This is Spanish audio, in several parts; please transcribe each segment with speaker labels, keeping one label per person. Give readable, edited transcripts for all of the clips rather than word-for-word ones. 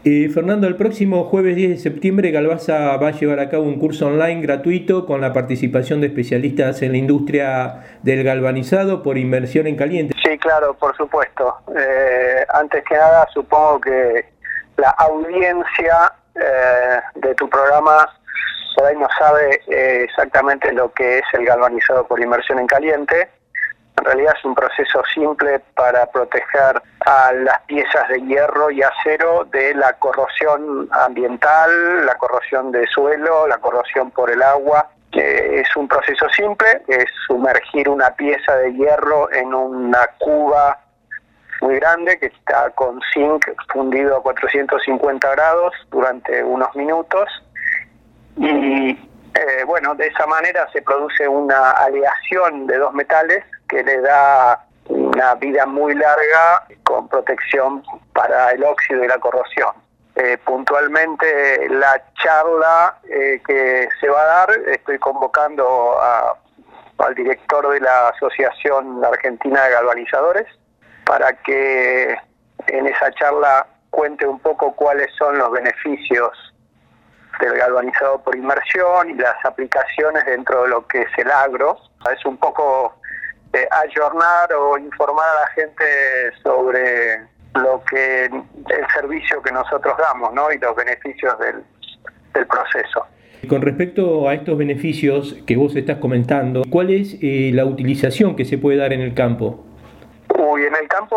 Speaker 1: Fernando, el próximo jueves 10 de septiembre Galvasa va a llevar a cabo un curso online gratuito con la participación de especialistas en la industria del galvanizado por inmersión en caliente.
Speaker 2: Sí, claro, por supuesto. Antes que nada, supongo que la audiencia de tu programa por ahí no sabe exactamente lo que es el galvanizado por inmersión en caliente. En realidad es un proceso simple para proteger a las piezas de hierro y acero de la corrosión ambiental, la corrosión de suelo, la corrosión por el agua. Es un proceso simple, es sumergir una pieza de hierro en una cuba muy grande que está con zinc fundido a 450 grados durante unos minutos y de esa manera se produce una aleación de dos metales que le da una vida muy larga con protección para el óxido y la corrosión. Puntualmente la charla que se va a dar, estoy convocando al director de la Asociación Argentina de Galvanizadores para que en esa charla cuente un poco cuáles son los beneficios del galvanizado por inmersión y las aplicaciones dentro de lo que es el agro. Es un poco ayornar o informar a la gente sobre el servicio que nosotros damos, ¿no? Y los beneficios del proceso.
Speaker 1: Con respecto a estos beneficios que vos estás comentando, ¿cuál es la utilización que se puede dar en el campo?
Speaker 2: En el campo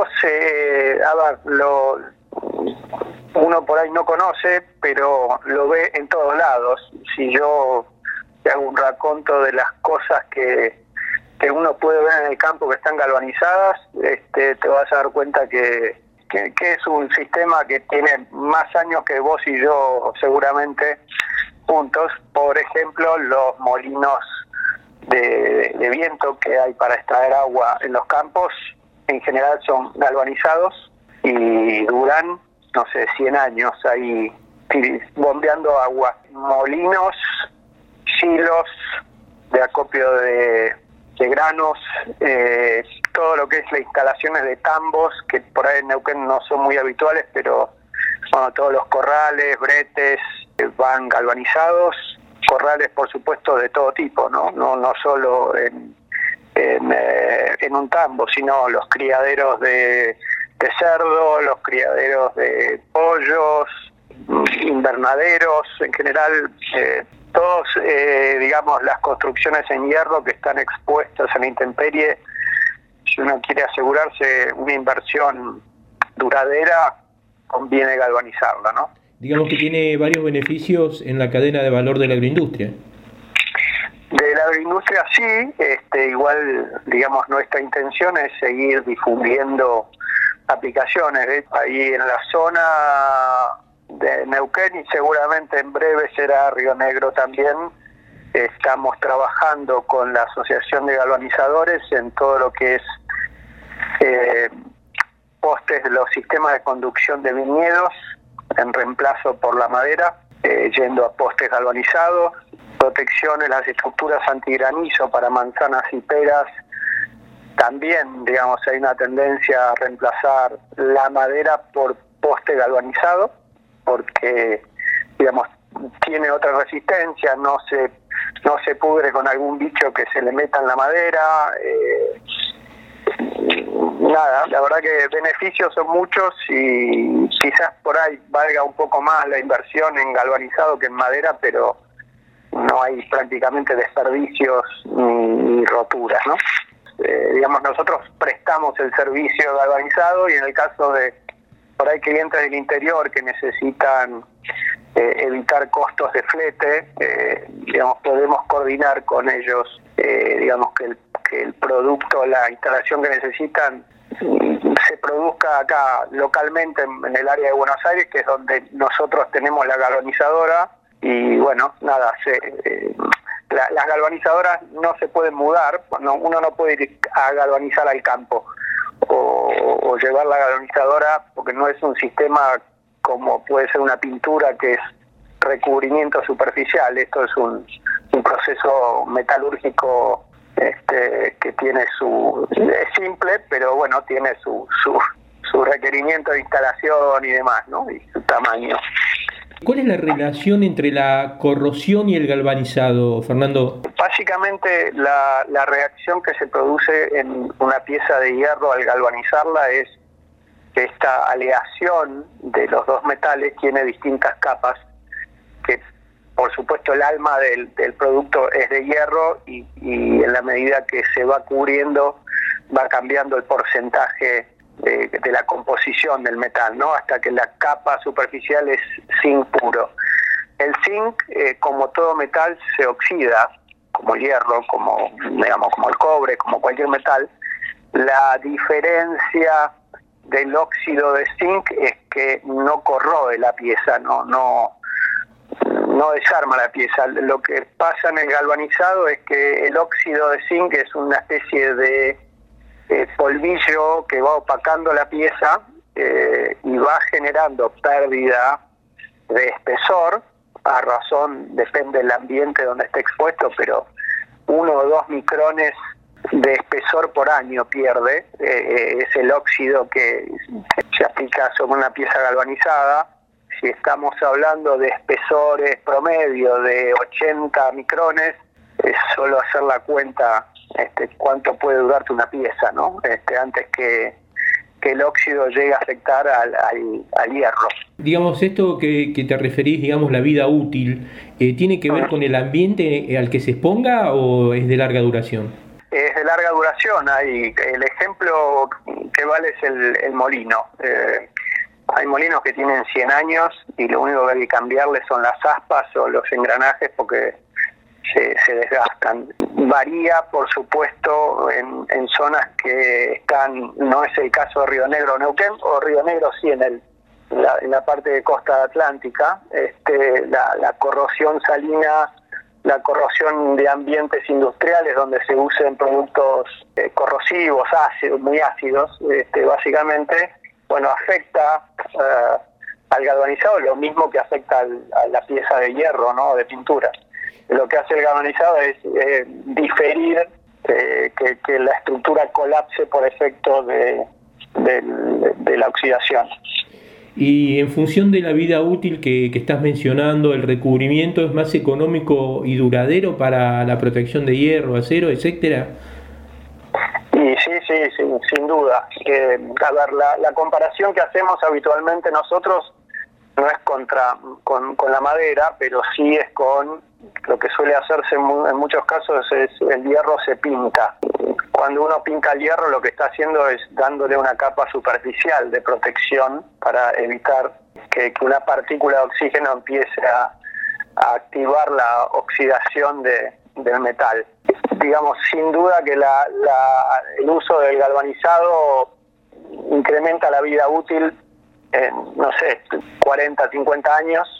Speaker 2: uno por ahí no conoce, pero lo ve en todos lados. Si yo te hago un raconto de las cosas que uno puede ver en el campo que están galvanizadas, te vas a dar cuenta que es un sistema que tiene más años que vos y yo seguramente juntos. Por ejemplo, los molinos de viento que hay para extraer agua en los campos, en general son galvanizados y duran, 100 años ahí bombeando agua. Molinos, silos de acopio de granos, todo lo que es las instalaciones de tambos, que por ahí en Neuquén no son muy habituales, pero todos los corrales, bretes van galvanizados, corrales por supuesto de todo tipo, no solo en un tambo, sino los criaderos de cerdo, los criaderos de pollos, invernaderos, en general todos, las construcciones en hierro que están expuestas a la intemperie. Si uno quiere asegurarse una inversión duradera, conviene galvanizarla, ¿no?
Speaker 1: Digamos que tiene varios beneficios en la cadena de valor de la agroindustria.
Speaker 2: De la agroindustria sí, igual, nuestra intención es seguir difundiendo aplicaciones. Ahí en la zona de Neuquén y seguramente en breve será Río Negro también, estamos trabajando con la Asociación de Galvanizadores en todo lo que es postes de los sistemas de conducción de viñedos en reemplazo por la madera, yendo a postes galvanizados, protecciones, las estructuras antigranizo para manzanas y peras. También, hay una tendencia a reemplazar la madera por poste galvanizado, porque, tiene otra resistencia, no se pudre con algún bicho que se le meta en la madera. La verdad que beneficios son muchos y quizás por ahí valga un poco más la inversión en galvanizado que en madera, pero no hay prácticamente desperdicios ni roturas, ¿no? Nosotros prestamos el servicio galvanizado y en el caso de por ahí clientes del interior que necesitan evitar costos de flete, podemos coordinar con ellos, que el producto, la instalación que necesitan se produzca acá localmente en el área de Buenos Aires, que es donde nosotros tenemos la galvanizadora y las galvanizadoras no se pueden mudar, uno no puede ir a galvanizar al campo o llevar la galvanizadora porque no es un sistema como puede ser una pintura que es recubrimiento superficial. Esto es un proceso metalúrgico que tiene es simple, pero tiene su su requerimiento de instalación y demás, ¿no? Y su tamaño.
Speaker 1: ¿Cuál es la relación entre la corrosión y el galvanizado, Fernando?
Speaker 2: Básicamente la reacción que se produce en una pieza de hierro al galvanizarla es que esta aleación de los dos metales tiene distintas capas, que por supuesto el alma del producto es de hierro y en la medida que se va cubriendo va cambiando el porcentaje de la composición del metal, ¿no? Hasta que la capa superficial es zinc puro. El zinc, como todo metal, se oxida, como el hierro, como el cobre, como cualquier metal. La diferencia del óxido de zinc es que no corroe la pieza, no desarma la pieza. Lo que pasa en el galvanizado es que el óxido de zinc es una especie de polvillo que va opacando la pieza y va generando pérdida de espesor, a razón, depende del ambiente donde esté expuesto, pero 1 o 2 micrones de espesor por año pierde, es el óxido que se aplica sobre una pieza galvanizada. Si estamos hablando de espesores promedio de 80 micrones, es solo hacer la cuenta cuánto puede durarte una pieza, ¿no? Antes que el óxido llegue a afectar al hierro.
Speaker 1: Digamos, esto que te referís, digamos, la vida útil, ¿tiene que ver con el ambiente al que se exponga o es de larga duración?
Speaker 2: Es de larga duración. El ejemplo que vale es el molino. Hay molinos que tienen 100 años y lo único que hay que cambiarles son las aspas o los engranajes porque se desgastan. Varía, por supuesto, en zonas que están, no es el caso de Río Negro o Neuquén, o Río Negro sí en la parte de costa atlántica, la corrosión salina, la corrosión de ambientes industriales donde se usen productos corrosivos, ácidos, muy ácidos, básicamente, afecta al galvanizado lo mismo que afecta a la pieza de hierro, ¿no? De pintura. Lo que hace el galvanizado es diferir que la estructura colapse por efecto de la oxidación.
Speaker 1: Y en función de la vida útil que estás mencionando, ¿el recubrimiento es más económico y duradero para la protección de hierro, acero, etcétera?
Speaker 2: Y sí, sin duda. La comparación que hacemos habitualmente nosotros no es con la madera, pero sí es con lo que suele hacerse en muchos casos, es el hierro se pinta. Cuando uno pinta el hierro, lo que está haciendo es dándole una capa superficial de protección para evitar que una partícula de oxígeno empiece a activar la oxidación del metal. Digamos, sin duda que el uso del galvanizado incrementa la vida útil en, 40, 50 años,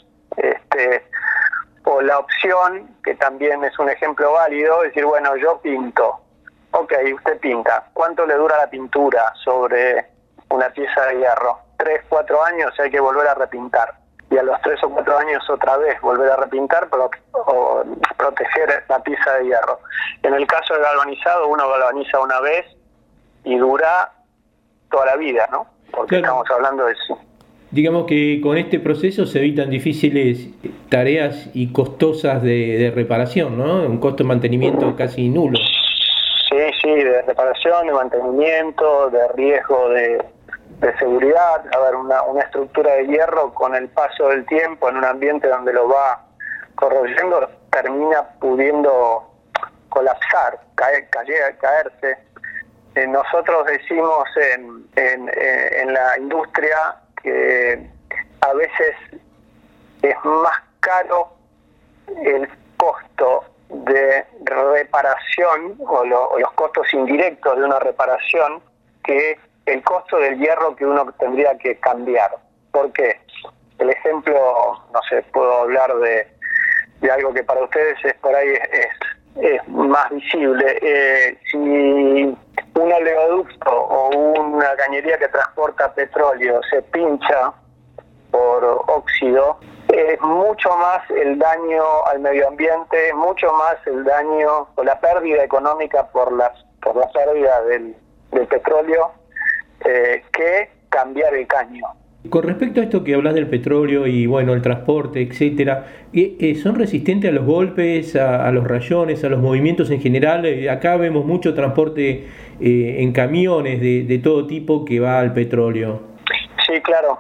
Speaker 2: o la opción, que también es un ejemplo válido, es decir, yo pinto. Ok, usted pinta. ¿Cuánto le dura la pintura sobre una pieza de hierro? 3, 4 años y hay que volver a repintar. Y a los 3 o 4 años otra vez volver a repintar o proteger la pieza de hierro. En el caso del galvanizado, uno galvaniza una vez y dura toda la vida, ¿no? Porque claro, estamos hablando de eso.
Speaker 1: Digamos que con este proceso se evitan difíciles tareas y costosas de reparación, ¿no? Un costo de mantenimiento casi nulo.
Speaker 2: Sí, de reparación, de mantenimiento, de riesgo de seguridad. A ver, una estructura de hierro con el paso del tiempo en un ambiente donde lo va corroyendo termina pudiendo colapsar, caerse. Nosotros decimos en la industria que a veces es más caro el costo de reparación o los costos indirectos de una reparación que el costo del hierro que uno tendría que cambiar. ¿Por qué? El ejemplo, puedo hablar de algo que para ustedes es por ahí es más visible. Si un oleoducto o una cañería que transporta petróleo se pincha por óxido, es mucho más el daño al medio ambiente, mucho más el daño o la pérdida económica por la pérdida del petróleo que cambiar el caño.
Speaker 1: Con respecto a esto que hablas del petróleo y bueno, el transporte, etcétera, ¿son resistentes a los golpes, a los rayones, a los movimientos en general? Acá vemos mucho transporte en camiones de todo tipo que va al petróleo.
Speaker 2: Sí, claro.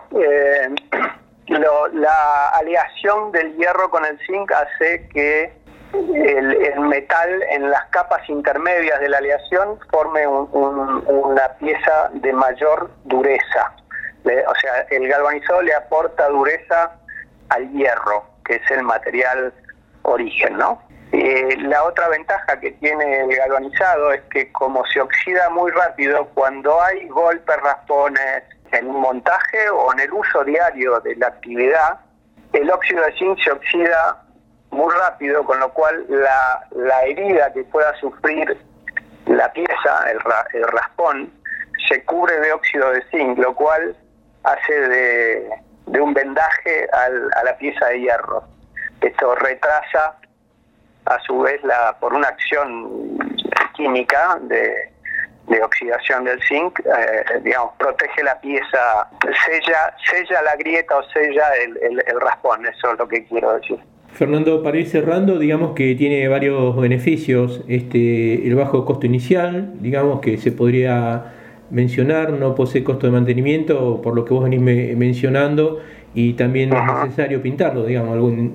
Speaker 2: La aleación del hierro con el zinc hace que el metal en las capas intermedias de la aleación forme una pieza de mayor dureza. O sea, el galvanizado le aporta dureza al hierro, que es el material origen, ¿no? La otra ventaja que tiene el galvanizado es que como se oxida muy rápido, cuando hay golpes, raspones en un montaje o en el uso diario de la actividad, el óxido de zinc se oxida muy rápido, con lo cual la herida que pueda sufrir la pieza, el raspón, se cubre de óxido de zinc, lo cual hace de un vendaje a la pieza de hierro. Esto retrasa, a su vez, por una acción química de oxidación del zinc, protege la pieza, sella la grieta o sella el raspón, eso es lo que quiero decir.
Speaker 1: Fernando, para ir cerrando, digamos que tiene varios beneficios, el bajo costo inicial, digamos que se podría mencionar, no posee costo de mantenimiento, por lo que vos venís mencionando, y también no es necesario pintarlo, digamos,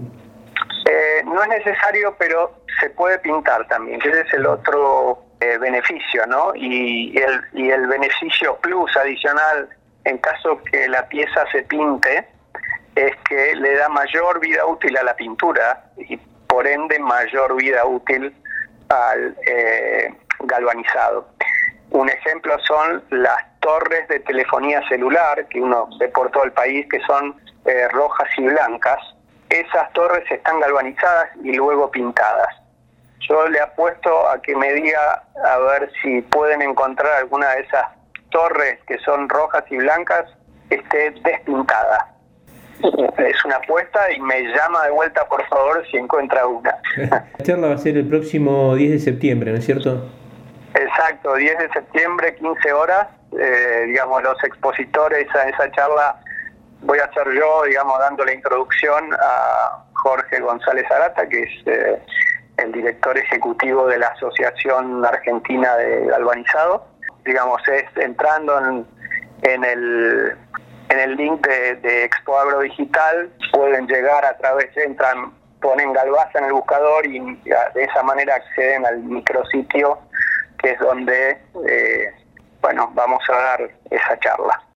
Speaker 2: no es necesario, pero se puede pintar también, que ese es el otro beneficio, ¿no? Y el beneficio plus adicional, en caso que la pieza se pinte, es que le da mayor vida útil a la pintura y por ende mayor vida útil al galvanizado. Un ejemplo son las torres de telefonía celular que uno ve por todo el país, que son rojas y blancas. Esas torres están galvanizadas y luego pintadas. Yo le apuesto a que me diga a ver si pueden encontrar alguna de esas torres que son rojas y blancas esté despintada. Es una apuesta y me llama de vuelta, por favor, si encuentra una.
Speaker 1: La charla va a ser el próximo 10 de septiembre, ¿no es cierto?
Speaker 2: Exacto, 10 de septiembre, 15 horas. Los expositores a esa charla voy a ser yo, dando la introducción a Jorge González Arata, que es el director ejecutivo de la Asociación Argentina de Galvanizado. Es entrando en el link de Expo Agro Digital, pueden llegar ponen Galvaza en el buscador y de esa manera acceden al micrositio, que es donde vamos a dar esa charla.